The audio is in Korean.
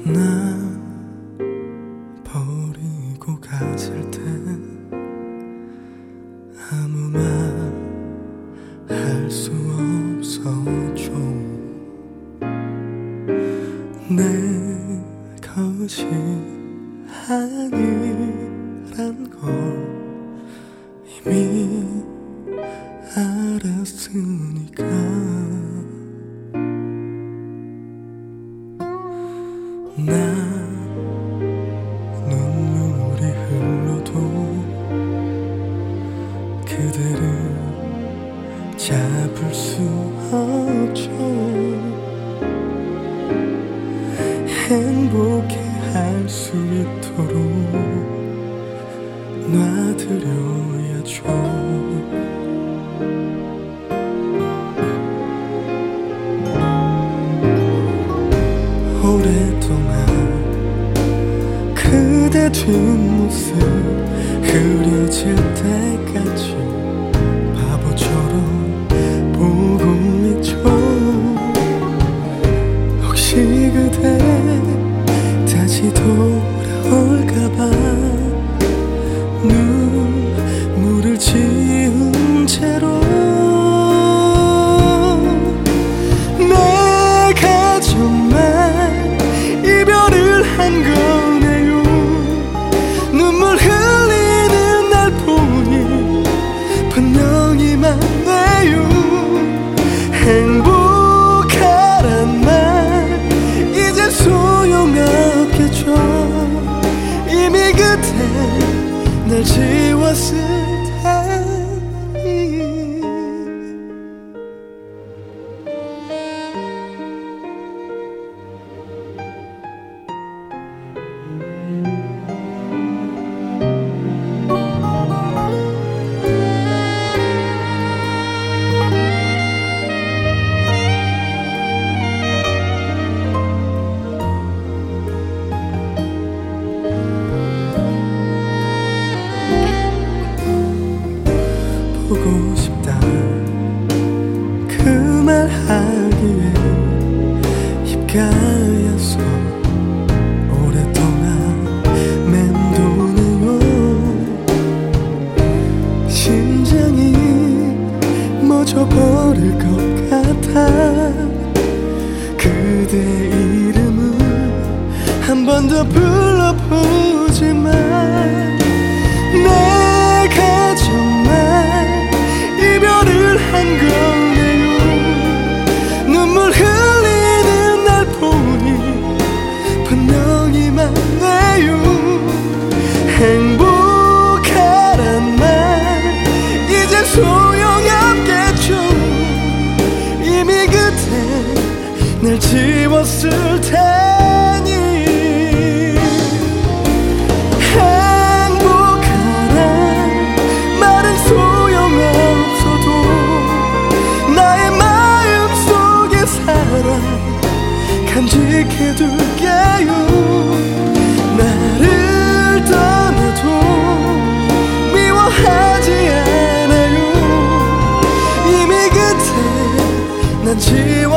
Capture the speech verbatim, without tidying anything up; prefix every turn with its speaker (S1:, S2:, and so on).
S1: 나 버리고 갔을 때 아무 말 할 수 없었죠. 내 것이 아니란 걸 이미 알았으니까. 나 눈물이 흘러도 그대를 잡을 수 없죠. 행복해 할 수 있도록 놔드려야죠. 오랫동안 그대 뒷모습 흐려질 때까지 바보처럼 보고 있죠. 혹시 그대 다시 돌아올까봐 눈물을 지은 채로 내가 정말 이별을 한 거네요. 눈물 흘리는 날 보니 분명히 맞네요. 행복하란 말 이제 소용없겠죠. 이미 그때 날 지웠을 테니. 보고 싶다 그 말 하기에 입가에서 오랫동안 맴도네요. 심장이 멎어버릴 것 같아. 그대 이름을 한 번 더 불러보지만 내가 정말 이별을 한 거네요. 눈물 흘리는 날 보니 분명히 맞네요. 행복하란 말 이제 소용없겠죠. 이미 그때 날 지웠을 테니. 간직해둘게요. 나를 떠나도 미워하지 않아요. 이미 그때 난 지워